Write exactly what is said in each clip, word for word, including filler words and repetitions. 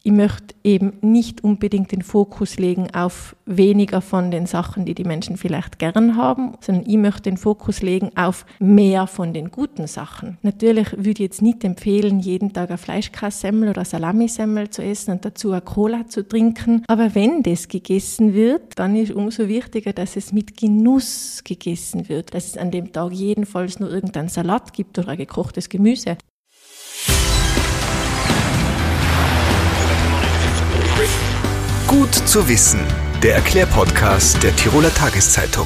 Ich möchte eben nicht unbedingt den Fokus legen auf weniger von den Sachen, die die Menschen vielleicht gern haben, sondern ich möchte den Fokus legen auf mehr von den guten Sachen. Natürlich würde ich jetzt nicht empfehlen, jeden Tag eine Fleischkässemmel oder Salamisemmel zu essen und dazu eine Cola zu trinken. Aber wenn das gegessen wird, dann ist umso wichtiger, dass es mit Genuss gegessen wird. Dass es an dem Tag jedenfalls nur irgendeinen Salat gibt oder ein gekochtes Gemüse. Gut zu wissen, der Erklärpodcast der Tiroler Tageszeitung.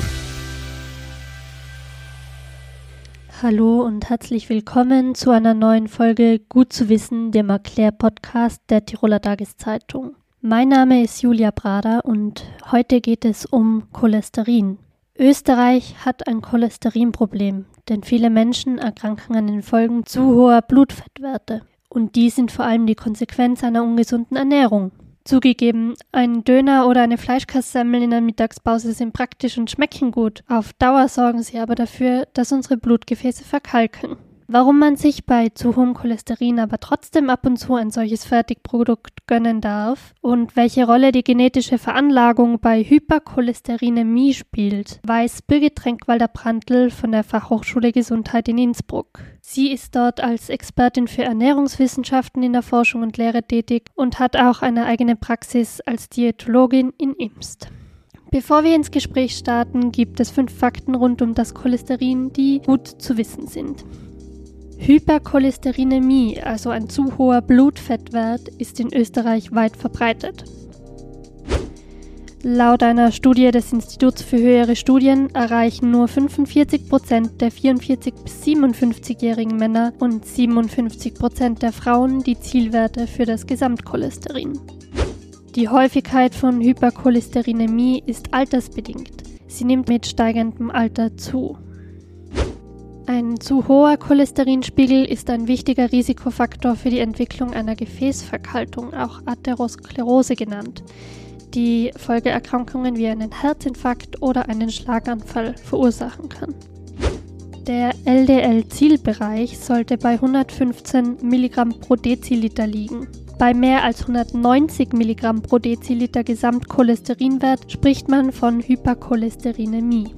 Hallo und herzlich willkommen zu einer neuen Folge Gut zu wissen, dem Erklärpodcast der Tiroler Tageszeitung. Mein Name ist Julia Brader und heute geht es um Cholesterin. Österreich hat ein Cholesterinproblem, denn viele Menschen erkranken an den Folgen zu hoher Blutfettwerte. Und die sind vor allem die Konsequenz einer ungesunden Ernährung. Zugegeben, ein Döner oder eine Fleischkässemmel in der Mittagspause sind praktisch und schmecken gut. Auf Dauer sorgen sie aber dafür, dass unsere Blutgefäße verkalken. Warum man sich bei zu hohem Cholesterin aber trotzdem ab und zu ein solches Fertigprodukt gönnen darf und welche Rolle die genetische Veranlagung bei Hypercholesterinämie spielt, weiß Birgit Trenkwalder-Brandl von der Fachhochschule Gesundheit in Innsbruck. Sie ist dort als Expertin für Ernährungswissenschaften in der Forschung und Lehre tätig und hat auch eine eigene Praxis als Diätologin in Imst. Bevor wir ins Gespräch starten, gibt es fünf Fakten rund um das Cholesterin, die gut zu wissen sind. Hypercholesterinämie, also ein zu hoher Blutfettwert, ist in Österreich weit verbreitet. Laut einer Studie des Instituts für höhere Studien erreichen nur fünfundvierzig Prozent der vierundvierzig- bis siebenundfünfzigjährigen Männer und siebenundfünfzig Prozent der Frauen die Zielwerte für das Gesamtcholesterin. Die Häufigkeit von Hypercholesterinämie ist altersbedingt. Sie nimmt mit steigendem Alter zu. Ein zu hoher Cholesterinspiegel ist ein wichtiger Risikofaktor für die Entwicklung einer Gefäßverkalkung, auch Atherosklerose genannt, die Folgeerkrankungen wie einen Herzinfarkt oder einen Schlaganfall verursachen kann. Der L D L-Zielbereich sollte bei hundertfünfzehn Milligramm pro Deziliter liegen. Bei mehr als hundertneunzig Milligramm pro Deziliter Gesamtcholesterinwert spricht man von Hypercholesterinämie.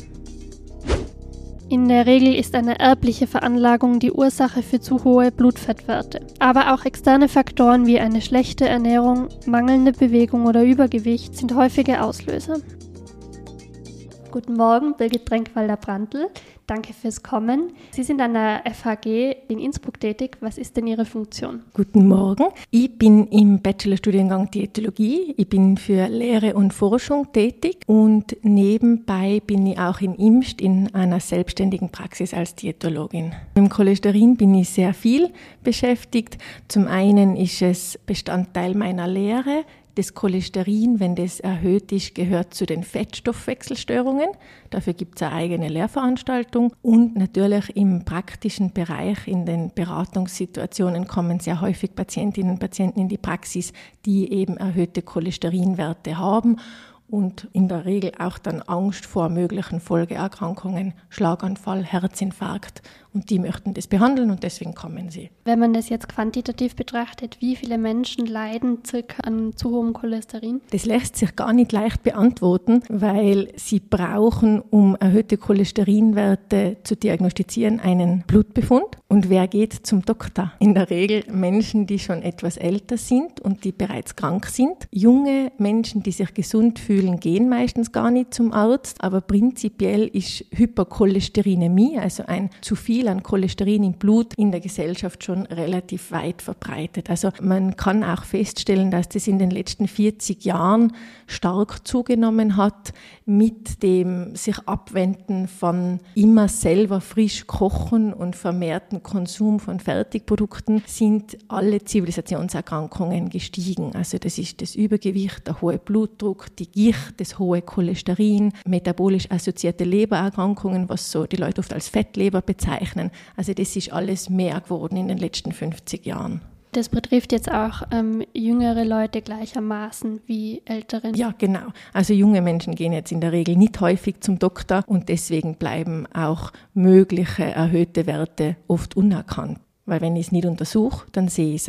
In der Regel ist eine erbliche Veranlagung die Ursache für zu hohe Blutfettwerte. Aber auch externe Faktoren wie eine schlechte Ernährung, mangelnde Bewegung oder Übergewicht sind häufige Auslöser. Guten Morgen, Birgit Trenkwalder-Brandl. Danke fürs Kommen. Sie sind an der F H G in Innsbruck tätig. Was ist denn Ihre Funktion? Guten Morgen. Ich bin im Bachelorstudiengang Diätologie. Ich bin für Lehre und Forschung tätig und nebenbei bin ich auch in Imst in einer selbstständigen Praxis als Diätologin. Mit dem Cholesterin bin ich sehr viel beschäftigt. Zum einen ist es Bestandteil meiner Lehre. Das Cholesterin, wenn das erhöht ist, gehört zu den Fettstoffwechselstörungen. Dafür gibt es eine eigene Lehrveranstaltung. Und natürlich im praktischen Bereich, in den Beratungssituationen, kommen sehr häufig Patientinnen und Patienten in die Praxis, die eben erhöhte Cholesterinwerte haben und in der Regel auch dann Angst vor möglichen Folgeerkrankungen, Schlaganfall, Herzinfarkt. Und die möchten das behandeln und deswegen kommen sie. Wenn man das jetzt quantitativ betrachtet, wie viele Menschen leiden circa an zu hohem Cholesterin? Das lässt sich gar nicht leicht beantworten, weil sie brauchen, um erhöhte Cholesterinwerte zu diagnostizieren, einen Blutbefund. Und wer geht zum Doktor? In der Regel Menschen, die schon etwas älter sind und die bereits krank sind. Junge Menschen, die sich gesund fühlen, gehen meistens gar nicht zum Arzt. Aber prinzipiell ist Hypercholesterinämie, also ein zu viel an Cholesterin im Blut, in der Gesellschaft schon relativ weit verbreitet. Also man kann auch feststellen, dass das in den letzten vierzig Jahren stark zugenommen hat. Mit dem sich Abwenden von immer selber frisch kochen und vermehrten Konsum von Fertigprodukten sind alle Zivilisationserkrankungen gestiegen. Also das ist das Übergewicht, der hohe Blutdruck, die Gicht, das hohe Cholesterin, metabolisch assoziierte Lebererkrankungen, was so die Leute oft als Fettleber bezeichnen. Also das ist alles mehr geworden in den letzten fünfzig Jahren. Das betrifft jetzt auch ähm, jüngere Leute gleichermaßen wie ältere. Ja, genau. Also junge Menschen gehen jetzt in der Regel nicht häufig zum Doktor und deswegen bleiben auch mögliche erhöhte Werte oft unerkannt. Weil wenn ich es nicht untersuche, dann sehe ich es auch nicht.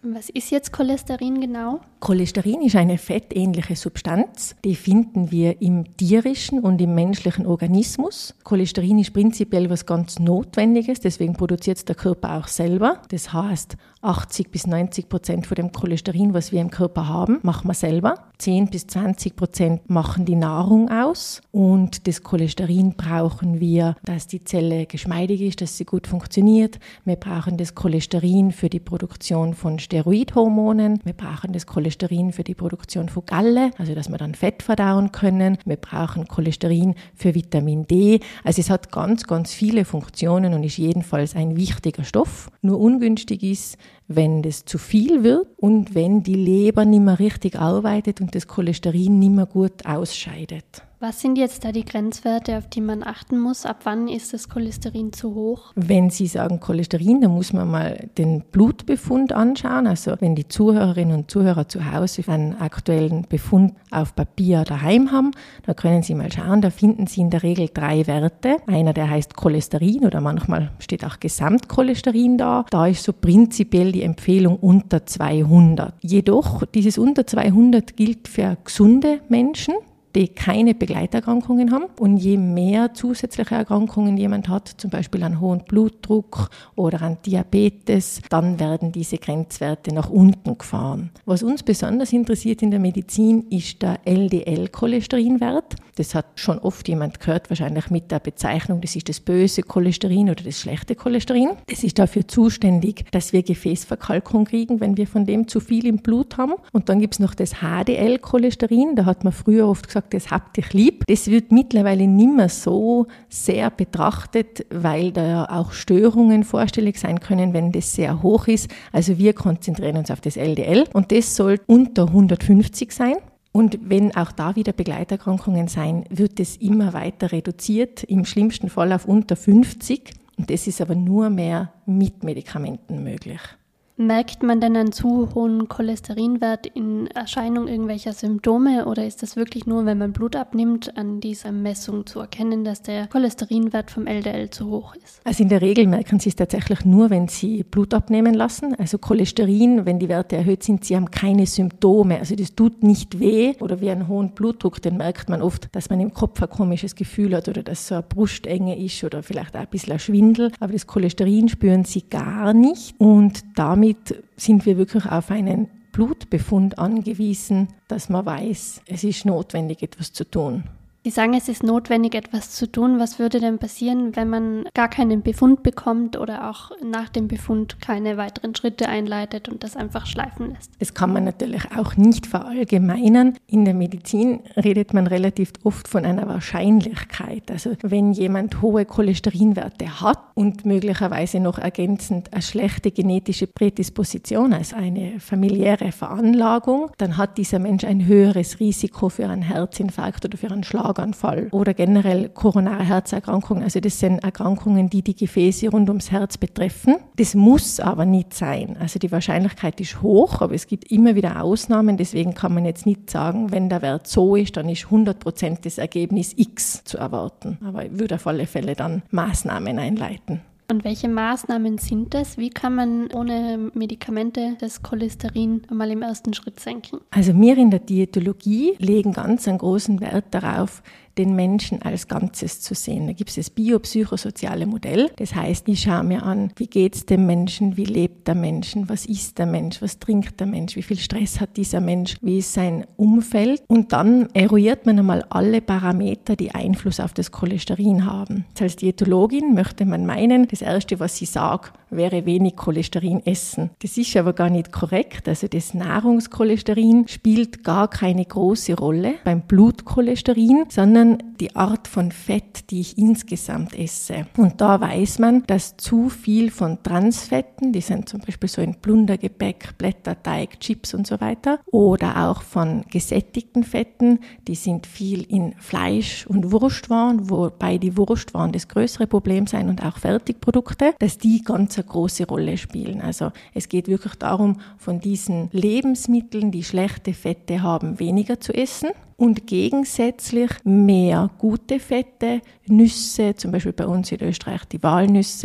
Was ist jetzt Cholesterin genau? Cholesterin ist eine fettähnliche Substanz, die finden wir im tierischen und im menschlichen Organismus. Cholesterin ist prinzipiell was ganz Notwendiges, deswegen produziert es der Körper auch selber. Das heißt, achtzig bis neunzig Prozent von dem Cholesterin, was wir im Körper haben, machen wir selber. zehn bis zwanzig Prozent machen die Nahrung aus und das Cholesterin brauchen wir, dass die Zelle geschmeidig ist, dass sie gut funktioniert. Wir brauchen das Cholesterin für die Produktion von Steroidhormonen. Wir brauchen das Cholesterin für die Produktion von Galle, also dass wir dann Fett verdauen können. Wir brauchen Cholesterin für Vitamin D. Also es hat ganz, ganz viele Funktionen und ist jedenfalls ein wichtiger Stoff. Nur ungünstig ist, wenn das zu viel wird und wenn die Leber nicht mehr richtig arbeitet und das Cholesterin nicht mehr gut ausscheidet. Was sind jetzt da die Grenzwerte, auf die man achten muss? Ab wann ist das Cholesterin zu hoch? Wenn Sie sagen Cholesterin, dann muss man mal den Blutbefund anschauen. Also wenn die Zuhörerinnen und Zuhörer zu Hause einen aktuellen Befund auf Papier daheim haben, dann können Sie mal schauen, da finden Sie in der Regel drei Werte. Einer, der heißt Cholesterin oder manchmal steht auch Gesamtcholesterin da. Da ist so prinzipiell die Empfehlung unter zweihundert. Jedoch, dieses unter zweihundert gilt für gesunde Menschen, die keine Begleiterkrankungen haben. Und je mehr zusätzliche Erkrankungen jemand hat, zum Beispiel einen hohen Blutdruck oder einen Diabetes, dann werden diese Grenzwerte nach unten gefahren. Was uns besonders interessiert in der Medizin ist der L D L-Cholesterinwert. Das hat schon oft jemand gehört, wahrscheinlich mit der Bezeichnung, das ist das böse Cholesterin oder das schlechte Cholesterin. Das ist dafür zuständig, dass wir Gefäßverkalkung kriegen, wenn wir von dem zu viel im Blut haben. Und dann gibt es noch das H D L-Cholesterin, da hat man früher oft gesagt, das habt dich lieb. Das wird mittlerweile nicht mehr so sehr betrachtet, weil da auch Störungen vorstellig sein können, wenn das sehr hoch ist. Also wir konzentrieren uns auf das L D L und das soll unter hundertfünfzig sein. Und wenn auch da wieder Begleiterkrankungen sein, wird es immer weiter reduziert, im schlimmsten Fall auf unter fünfzig. Und das ist aber nur mehr mit Medikamenten möglich. Merkt man denn einen zu hohen Cholesterinwert in Erscheinung irgendwelcher Symptome oder ist das wirklich nur, wenn man Blut abnimmt, an dieser Messung zu erkennen, dass der Cholesterinwert vom L D L zu hoch ist? Also in der Regel merken Sie es tatsächlich nur, wenn Sie Blut abnehmen lassen. Also Cholesterin, wenn die Werte erhöht sind, Sie haben keine Symptome. Also das tut nicht weh oder wie einen hohen Blutdruck, den merkt man oft, dass man im Kopf ein komisches Gefühl hat oder dass so eine Brustenge ist oder vielleicht auch ein bisschen ein Schwindel. Aber das Cholesterin spüren Sie gar nicht und damit Damit sind wir wirklich auf einen Blutbefund angewiesen, dass man weiß, es ist notwendig, etwas zu tun. Sie sagen, es ist notwendig, etwas zu tun. Was würde denn passieren, wenn man gar keinen Befund bekommt oder auch nach dem Befund keine weiteren Schritte einleitet und das einfach schleifen lässt? Das kann man natürlich auch nicht verallgemeinern. In der Medizin redet man relativ oft von einer Wahrscheinlichkeit. Also wenn jemand hohe Cholesterinwerte hat und möglicherweise noch ergänzend eine schlechte genetische Prädisposition, also eine familiäre Veranlagung, dann hat dieser Mensch ein höheres Risiko für einen Herzinfarkt oder für einen Schlaganfall oder generell koronare Herzerkrankungen. Also das sind Erkrankungen, die die Gefäße rund ums Herz betreffen. Das muss aber nicht sein. Also die Wahrscheinlichkeit ist hoch, aber es gibt immer wieder Ausnahmen. Deswegen kann man jetzt nicht sagen, wenn der Wert so ist, dann ist hundert Prozent das Ergebnis X zu erwarten. Aber ich würde auf alle Fälle dann Maßnahmen einleiten. Und welche Maßnahmen sind das? Wie kann man ohne Medikamente das Cholesterin einmal im ersten Schritt senken? Also wir in der Diätologie legen ganz einen großen Wert darauf, den Menschen als Ganzes zu sehen. Da gibt es das biopsychosoziale Modell. Das heißt, ich schaue mir an, wie geht es dem Menschen, wie lebt der Mensch, was isst der Mensch, was trinkt der Mensch, wie viel Stress hat dieser Mensch, wie ist sein Umfeld. Und dann eruiert man einmal alle Parameter, die Einfluss auf das Cholesterin haben. Als Diätologin möchte man meinen, das Erste, was ich sage, wäre wenig Cholesterin essen. Das ist aber gar nicht korrekt. Also das Nahrungscholesterin spielt gar keine große Rolle beim Blutcholesterin, sondern die Art von Fett, die ich insgesamt esse. Und da weiß man, dass zu viel von Transfetten, die sind zum Beispiel so in Plundergebäck, Blätterteig, Chips und so weiter, oder auch von gesättigten Fetten, die sind viel in Fleisch und Wurstwaren, wobei die Wurstwaren das größere Problem sein und auch Fertigprodukte, dass die ganz eine große Rolle spielen. Also es geht wirklich darum, von diesen Lebensmitteln, die schlechte Fette haben, weniger zu essen. Und gegensätzlich mehr gute Fette, Nüsse, zum Beispiel bei uns in Österreich die Walnüsse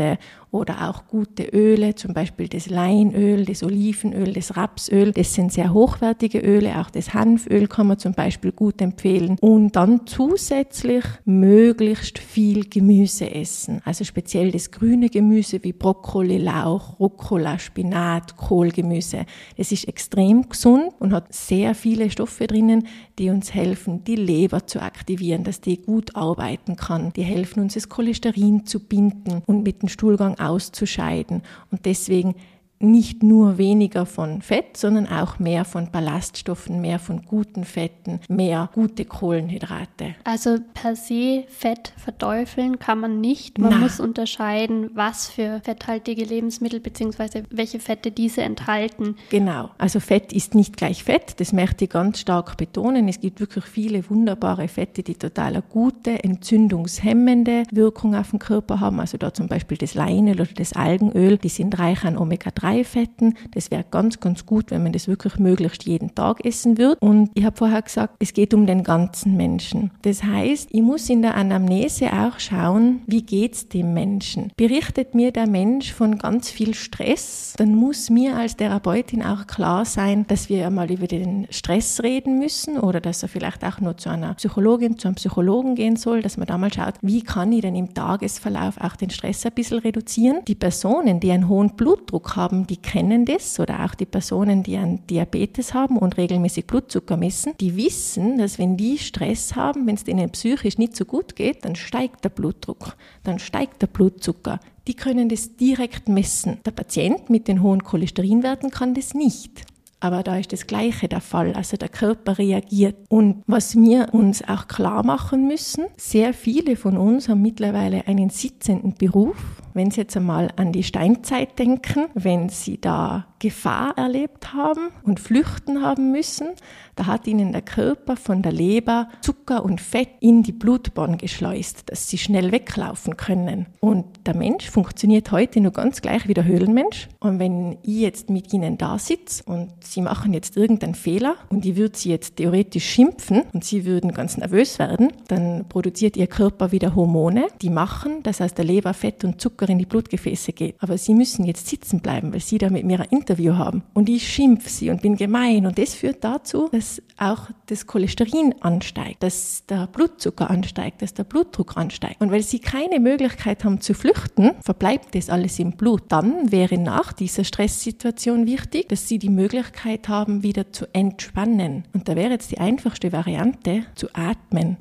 oder auch gute Öle, zum Beispiel das Leinöl, das Olivenöl, das Rapsöl. Das sind sehr hochwertige Öle, auch das Hanföl kann man zum Beispiel gut empfehlen. Und dann zusätzlich möglichst viel Gemüse essen, also speziell das grüne Gemüse wie Brokkoli, Lauch, Rucola, Spinat, Kohlgemüse. Das ist extrem gesund und hat sehr viele Stoffe drinnen, die uns helfen, die Leber zu aktivieren, dass die gut arbeiten kann. Die helfen uns, das Cholesterin zu binden und mit dem Stuhlgang auszuscheiden. Und deswegen nicht nur weniger von Fett, sondern auch mehr von Ballaststoffen, mehr von guten Fetten, mehr gute Kohlenhydrate. Also per se Fett verteufeln kann man nicht. Man Na. muss unterscheiden, was für fetthaltige Lebensmittel bzw. welche Fette diese enthalten. Genau, also Fett ist nicht gleich Fett, das möchte ich ganz stark betonen. Es gibt wirklich viele wunderbare Fette, die total eine gute, entzündungshemmende Wirkung auf den Körper haben. Also da zum Beispiel das Leinöl oder das Algenöl, die sind reich an Omega drei Fetten. Das wäre ganz, ganz gut, wenn man das wirklich möglichst jeden Tag essen würde. Und ich habe vorher gesagt, es geht um den ganzen Menschen. Das heißt, ich muss in der Anamnese auch schauen, wie geht's dem Menschen? Berichtet mir der Mensch von ganz viel Stress, dann muss mir als Therapeutin auch klar sein, dass wir einmal über den Stress reden müssen oder dass er vielleicht auch nur zu einer Psychologin, zu einem Psychologen gehen soll, dass man da mal schaut, wie kann ich denn im Tagesverlauf auch den Stress ein bisschen reduzieren? Die Personen, die einen hohen Blutdruck haben, die kennen das, oder auch die Personen, die einen Diabetes haben und regelmäßig Blutzucker messen, die wissen, dass wenn die Stress haben, wenn es denen psychisch nicht so gut geht, dann steigt der Blutdruck, dann steigt der Blutzucker. Die können das direkt messen. Der Patient mit den hohen Cholesterinwerten kann das nicht. Aber da ist das Gleiche der Fall, also der Körper reagiert. Und was wir uns auch klar machen müssen, sehr viele von uns haben mittlerweile einen sitzenden Beruf. Wenn Sie jetzt einmal an die Steinzeit denken, wenn Sie da Gefahr erlebt haben und flüchten haben müssen, da hat Ihnen der Körper von der Leber Zucker und Fett in die Blutbahn geschleust, dass Sie schnell weglaufen können. Und der Mensch funktioniert heute nur ganz gleich wie der Höhlenmensch. Und wenn ich jetzt mit Ihnen da sitze und Sie machen jetzt irgendeinen Fehler und ich würde Sie jetzt theoretisch schimpfen und Sie würden ganz nervös werden, dann produziert Ihr Körper wieder Hormone, die machen, dass aus der Leber Fett und Zucker in die Blutgefäße geht. Aber Sie müssen jetzt sitzen bleiben, weil Sie da mit mir ein Interview haben. Und ich schimpfe Sie und bin gemein. Und das führt dazu, dass auch das Cholesterin ansteigt, dass der Blutzucker ansteigt, dass der Blutdruck ansteigt. Und weil Sie keine Möglichkeit haben zu flüchten, verbleibt das alles im Blut. Dann wäre nach dieser Stresssituation wichtig, dass Sie die Möglichkeit haben, wieder zu entspannen. Und da wäre jetzt die einfachste Variante, zu atmen.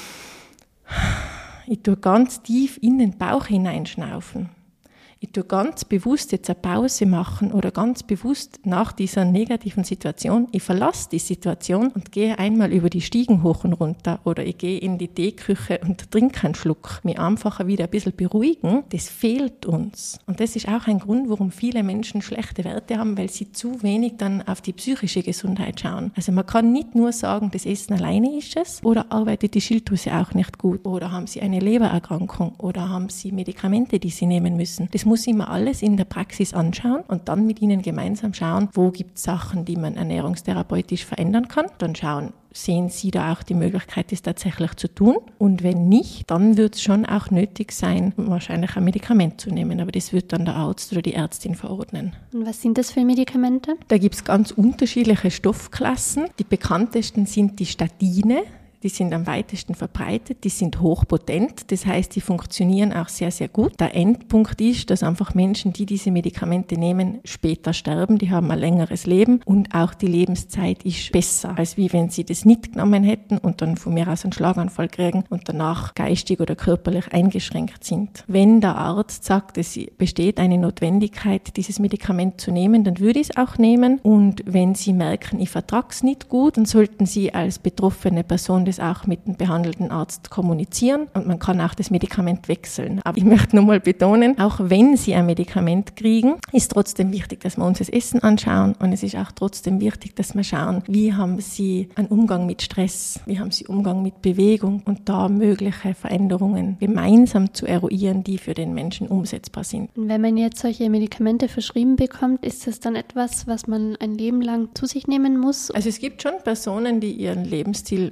Ich tue ganz tief in den Bauch hineinschnaufen. Ich tue ganz bewusst jetzt eine Pause machen oder ganz bewusst nach dieser negativen Situation, ich verlasse die Situation und gehe einmal über die Stiegen hoch und runter oder ich gehe in die Teeküche und trinke einen Schluck. Mich einfach wieder ein bisschen beruhigen, das fehlt uns. Und das ist auch ein Grund, warum viele Menschen schlechte Werte haben, weil sie zu wenig dann auf die psychische Gesundheit schauen. Also man kann nicht nur sagen, das Essen alleine ist es, oder arbeitet die Schilddrüse auch nicht gut, oder haben sie eine Lebererkrankung, oder haben sie Medikamente, die sie nehmen müssen. Das muss ich mir alles in der Praxis anschauen und dann mit ihnen gemeinsam schauen, wo gibt es Sachen, die man ernährungstherapeutisch verändern kann. Dann schauen, sehen Sie da auch die Möglichkeit, das tatsächlich zu tun? Und wenn nicht, dann wird es schon auch nötig sein, wahrscheinlich ein Medikament zu nehmen. Aber das wird dann der Arzt oder die Ärztin verordnen. Und was sind das für Medikamente? Da gibt es ganz unterschiedliche Stoffklassen. Die bekanntesten sind die Statine. Die sind am weitesten verbreitet, die sind hochpotent, das heißt, die funktionieren auch sehr, sehr gut. Der Endpunkt ist, dass einfach Menschen, die diese Medikamente nehmen, später sterben, die haben ein längeres Leben und auch die Lebenszeit ist besser, als wie wenn sie das nicht genommen hätten und dann von mir aus einen Schlaganfall kriegen und danach geistig oder körperlich eingeschränkt sind. Wenn der Arzt sagt, es besteht eine Notwendigkeit, dieses Medikament zu nehmen, dann würde ich es auch nehmen, und wenn Sie merken, ich vertrage es nicht gut, dann sollten Sie als betroffene Person das auch mit dem behandelnden Arzt kommunizieren, und man kann auch das Medikament wechseln. Aber ich möchte nochmal betonen, auch wenn Sie ein Medikament kriegen, ist trotzdem wichtig, dass wir uns das Essen anschauen, und es ist auch trotzdem wichtig, dass wir schauen, wie haben Sie einen Umgang mit Stress, wie haben Sie Umgang mit Bewegung, und da mögliche Veränderungen gemeinsam zu eruieren, die für den Menschen umsetzbar sind. Und wenn man jetzt solche Medikamente verschrieben bekommt, ist das dann etwas, was man ein Leben lang zu sich nehmen muss? Also es gibt schon Personen, die ihren Lebensstil massiv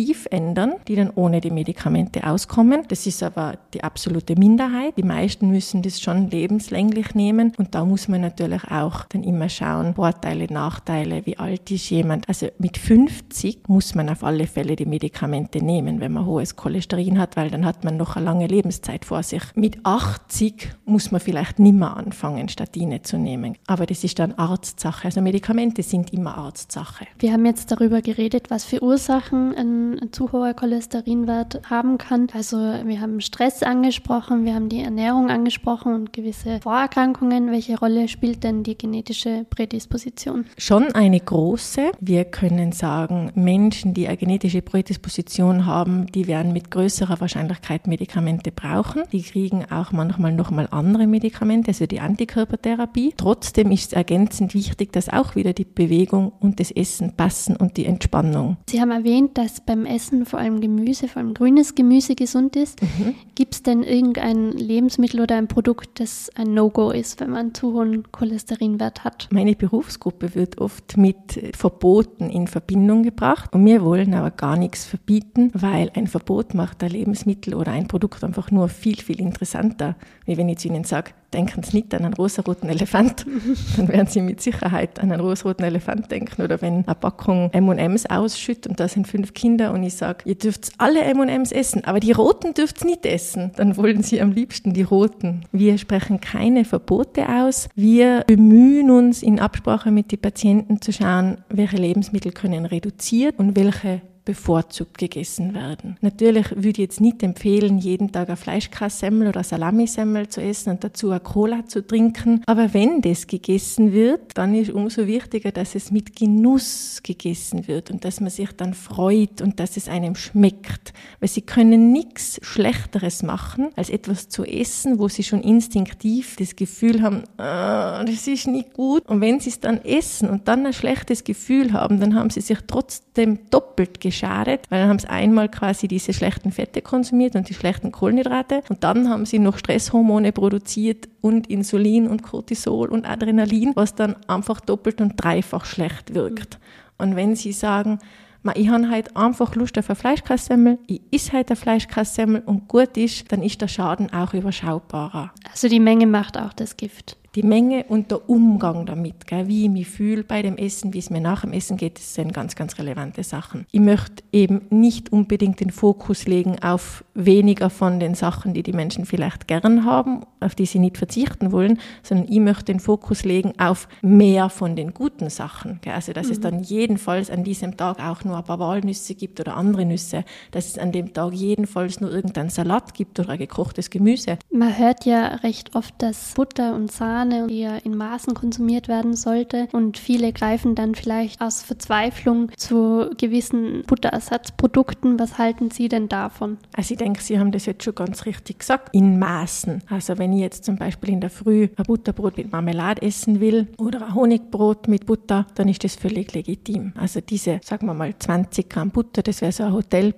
aktiv ändern, die dann ohne die Medikamente auskommen. Das ist aber die absolute Minderheit. Die meisten müssen das schon lebenslänglich nehmen und da muss man natürlich auch dann immer schauen, Vorteile, Nachteile, wie alt ist jemand. Also mit fünfzig muss man auf alle Fälle die Medikamente nehmen, wenn man hohes Cholesterin hat, weil dann hat man noch eine lange Lebenszeit vor sich. Mit achtzig muss man vielleicht nicht mehr anfangen, Statine zu nehmen. Aber das ist dann Arztsache. Also Medikamente sind immer Arztsache. Wir haben jetzt darüber geredet, was für Ursachen ein, ein zu hoher Cholesterinwert haben kann. Also wir haben Stress angesprochen, wir haben die Ernährung angesprochen und gewisse Vorerkrankungen. Welche Rolle spielt denn die genetische Prädisposition? Schon eine große. Wir können sagen, Menschen, die eine genetische Prädisposition haben, die werden mit größerer Wahrscheinlichkeit Medikamente brauchen. Die kriegen auch manchmal nochmal andere Medikamente, also die Antikörpertherapie. Trotzdem ist es ergänzend wichtig, dass auch wieder die Bewegung und das Essen passen und die Entspannung. Sie haben erwähnt, dass beim Essen vor allem Gemüse, vor allem grünes Gemüse gesund ist. Mhm. Gibt es denn irgendein Lebensmittel oder ein Produkt, das ein No-Go ist, wenn man einen zu hohen Cholesterinwert hat? Meine Berufsgruppe wird oft mit Verboten in Verbindung gebracht und wir wollen aber gar nichts verbieten, weil ein Verbot macht ein Lebensmittel oder ein Produkt einfach nur viel, viel interessanter. Wie wenn ich zu Ihnen sage, denken Sie nicht an einen rosaroten Elefant, dann werden Sie mit Sicherheit an einen rosaroten Elefant denken. Oder wenn eine Packung M und M's ausschüttet und da sind fünf Kinder und ich sage, ihr dürft alle M und M's essen, aber die roten dürft ihr nicht essen, dann wollen Sie am liebsten die roten. Wir sprechen keine Verbote aus. Wir bemühen uns in Absprache mit den Patienten zu schauen, welche Lebensmittel können reduziert und welche bevorzugt gegessen werden. Natürlich würde ich jetzt nicht empfehlen, jeden Tag eine Fleischkässemmel oder Salamisemmel zu essen und dazu eine Cola zu trinken. Aber wenn das gegessen wird, dann ist umso wichtiger, dass es mit Genuss gegessen wird und dass man sich dann freut und dass es einem schmeckt. Weil Sie können nichts Schlechteres machen, als etwas zu essen, wo Sie schon instinktiv das Gefühl haben, ah, das ist nicht gut. Und wenn Sie es dann essen und dann ein schlechtes Gefühl haben, dann haben Sie sich trotzdem doppelt geschadet, weil dann haben sie einmal quasi diese schlechten Fette konsumiert und die schlechten Kohlenhydrate und dann haben sie noch Stresshormone produziert und Insulin und Cortisol und Adrenalin, was dann einfach doppelt und dreifach schlecht wirkt. Und wenn sie sagen, ich habe heute einfach Lust auf eine Fleischkässemmel, ich esse heute eine Fleischkässemmel und gut ist, dann ist der Schaden auch überschaubarer. Also die Menge macht auch das Gift. Die Menge und der Umgang damit, gell, wie ich mich fühle bei dem Essen, wie es mir nach dem Essen geht, das sind ganz, ganz relevante Sachen. Ich möchte eben nicht unbedingt den Fokus legen auf weniger von den Sachen, die die Menschen vielleicht gern haben, auf die sie nicht verzichten wollen, sondern ich möchte den Fokus legen auf mehr von den guten Sachen. Gell. Also, dass mhm. es dann jedenfalls an diesem Tag auch nur ein paar Walnüsse gibt oder andere Nüsse, dass es an dem Tag jedenfalls nur irgendeinen Salat gibt oder ein gekochtes Gemüse. Man hört ja recht oft, dass Butter und Sahne, die ja in Maßen konsumiert werden sollte. Und viele greifen dann vielleicht aus Verzweiflung zu gewissen Butterersatzprodukten. Was halten Sie denn davon? Also ich denke, Sie haben das jetzt schon ganz richtig gesagt. In Maßen. Also wenn ich jetzt zum Beispiel in der Früh ein Butterbrot mit Marmelade essen will oder ein Honigbrot mit Butter, dann ist das völlig legitim. Also diese, sagen wir mal, zwanzig Gramm Butter, das wäre so ein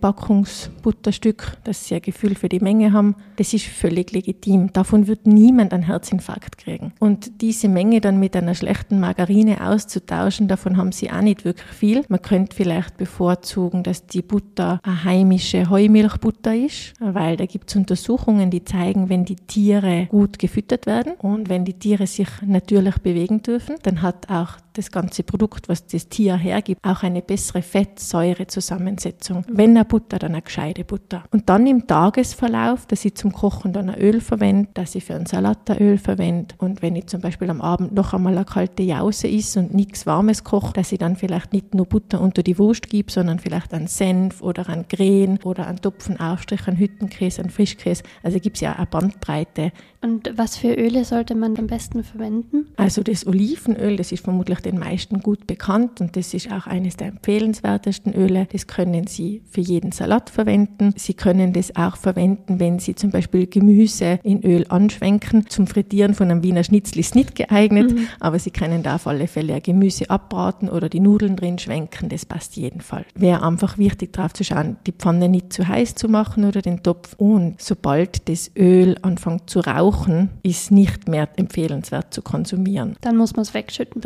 Hotelpackungsbutterstück, dass Sie ein Gefühl für die Menge haben, das ist völlig legitim. Davon wird niemand einen Herzinfarkt kriegen. Und diese Menge dann mit einer schlechten Margarine auszutauschen, davon haben sie auch nicht wirklich viel. Man könnte vielleicht bevorzugen, dass die Butter eine heimische Heumilchbutter ist, weil da gibt es Untersuchungen, die zeigen, wenn die Tiere gut gefüttert werden und wenn die Tiere sich natürlich bewegen dürfen, dann hat auch das ganze Produkt, was das Tier hergibt, auch eine bessere Fett-Säure-Zusammensetzung. Wenn eine Butter, dann eine gescheite Butter. Und dann im Tagesverlauf, dass ich zum Kochen dann ein Öl verwende, dass ich für einen Salat ein Öl verwende und wenn ich zum Beispiel am Abend noch einmal eine kalte Jause esse und nichts Warmes koche, dass ich dann vielleicht nicht nur Butter unter die Wurst gebe, sondern vielleicht einen Senf oder einen Green oder einen Topfenaufstrich, einen Hüttenkäse, einen Frischkäse. Also gibt es ja eine Bandbreite. Und was für Öle sollte man am besten verwenden? Also das Olivenöl, das ist vermutlich den meisten gut bekannt und das ist auch eines der empfehlenswertesten Öle. Das können Sie für jeden Salat verwenden. Sie können das auch verwenden, wenn Sie zum Beispiel Gemüse in Öl anschwenken. Zum Frittieren von einem Wiener Schnitzel ist nicht geeignet, mhm. aber Sie können da auf alle Fälle ein Gemüse abbraten oder die Nudeln drin schwenken. Das passt jedenfalls. Wäre einfach wichtig, darauf zu schauen, die Pfanne nicht zu heiß zu machen oder den Topf. Und sobald das Öl anfängt zu rauchen, ist nicht mehr empfehlenswert zu konsumieren. Dann muss man es wegschütten. Dann sollte man es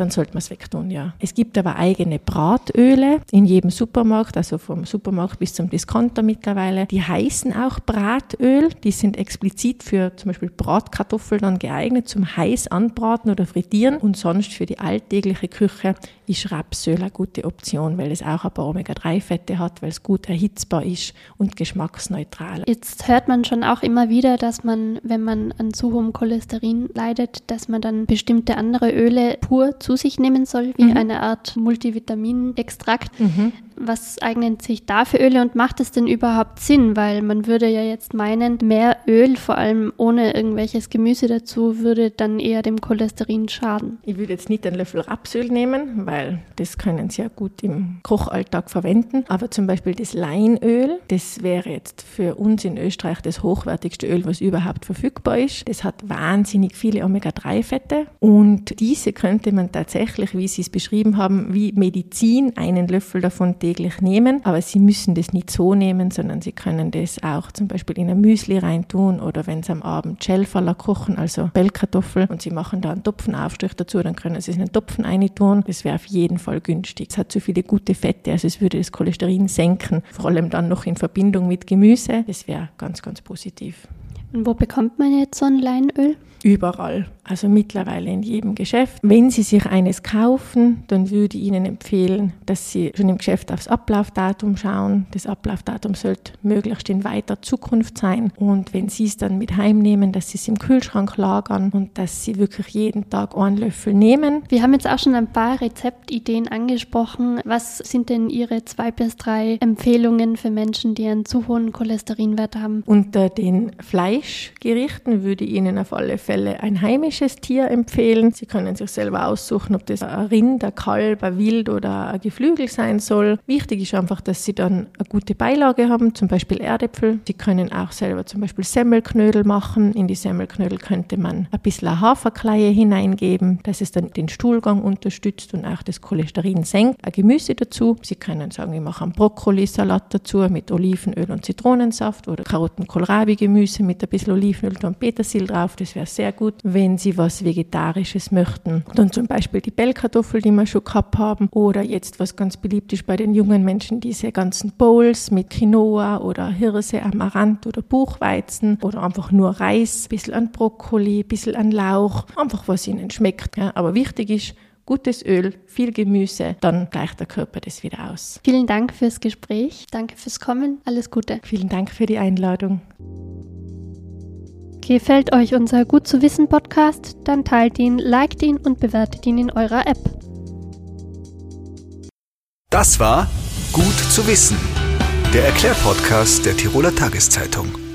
wegtun, ja. Es gibt aber eigene Bratöle in jedem Supermarkt, also vom Supermarkt bis zum Discounter mittlerweile. Die heißen auch Bratöl. Die sind explizit für zum Beispiel Bratkartoffeln dann geeignet zum heiß anbraten oder frittieren. Und sonst für die alltägliche Küche ist Rapsöl eine gute Option, weil es auch ein paar Omega drei Fette hat, weil es gut erhitzbar ist und geschmacksneutral. Jetzt hört man schon auch immer wieder, dass man, wenn man an zu hohem Cholesterin leidet, dass man dann bestimmte andere Öle pur zu sich nehmen soll, wie mhm. eine Art Multivitaminextrakt. Mhm. Was eignen sich da für Öle und macht es denn überhaupt Sinn? Weil man würde ja jetzt meinen, mehr Öl, vor allem ohne irgendwelches Gemüse dazu, würde dann eher dem Cholesterin schaden. Ich würde jetzt nicht einen Löffel Rapsöl nehmen, weil das können Sie ja gut im Kochalltag verwenden. Aber zum Beispiel das Leinöl, das wäre jetzt für uns in Österreich das hochwertigste Öl, was überhaupt verfügbar ist. Das hat wahnsinnig viele Omega drei Fette und diese könnte man tatsächlich, wie Sie es beschrieben haben, wie Medizin einen Löffel davon täglich nehmen, aber Sie müssen das nicht so nehmen, sondern Sie können das auch zum Beispiel in ein Müsli reintun oder wenn Sie am Abend Schellfaller kochen, also Pellkartoffel, und Sie machen da einen Topfenaufstrich dazu, dann können Sie es in einen Topfen reintun. Das wäre auf jeden Fall günstig. Es hat so viele gute Fette, also es würde das Cholesterin senken, vor allem dann noch in Verbindung mit Gemüse. Das wäre ganz, ganz positiv. Und wo bekommt man jetzt so ein Leinöl? Überall, also mittlerweile in jedem Geschäft. Wenn Sie sich eines kaufen, dann würde ich Ihnen empfehlen, dass Sie schon im Geschäft aufs Ablaufdatum schauen. Das Ablaufdatum sollte möglichst in weiter Zukunft sein. Und wenn Sie es dann mit heimnehmen, dass Sie es im Kühlschrank lagern und dass Sie wirklich jeden Tag einen Löffel nehmen. Wir haben jetzt auch schon ein paar Rezeptideen angesprochen. Was sind denn Ihre zwei bis drei Empfehlungen für Menschen, die einen zu hohen Cholesterinwert haben? Unter den Fleischgerichten würde ich Ihnen auf alle Fälle ein heimisches Tier empfehlen. Sie können sich selber aussuchen, ob das ein Rind, ein Kalb, ein Wild oder ein Geflügel sein soll. Wichtig ist einfach, dass Sie dann eine gute Beilage haben, zum Beispiel Erdäpfel. Sie können auch selber zum Beispiel Semmelknödel machen. In die Semmelknödel könnte man ein bisschen Haferkleie hineingeben, dass es dann den Stuhlgang unterstützt und auch das Cholesterin senkt. Ein Gemüse dazu. Sie können sagen, ich mache einen Brokkolisalat dazu mit Olivenöl und Zitronensaft oder Karotten-Kohlrabi-Gemüse mit ein bisschen Olivenöl und Petersil drauf. Das wäre sehr gut, wenn Sie was Vegetarisches möchten. Dann zum Beispiel die Pellkartoffel, die wir schon gehabt haben. Oder jetzt, was ganz beliebt ist bei den jungen Menschen, diese ganzen Bowls mit Quinoa oder Hirse, Amaranth oder Buchweizen oder einfach nur Reis, ein bisschen an Brokkoli, ein bisschen an Lauch, einfach was Ihnen schmeckt. Ja, aber wichtig ist, gutes Öl, viel Gemüse, dann gleicht der Körper das wieder aus. Vielen Dank fürs Gespräch, danke fürs Kommen, alles Gute. Vielen Dank für die Einladung. Gefällt euch unser Gut zu wissen Podcast? Dann teilt ihn, liked ihn und bewertet ihn in eurer App. Das war Gut zu wissen, der Erklärpodcast der Tiroler Tageszeitung.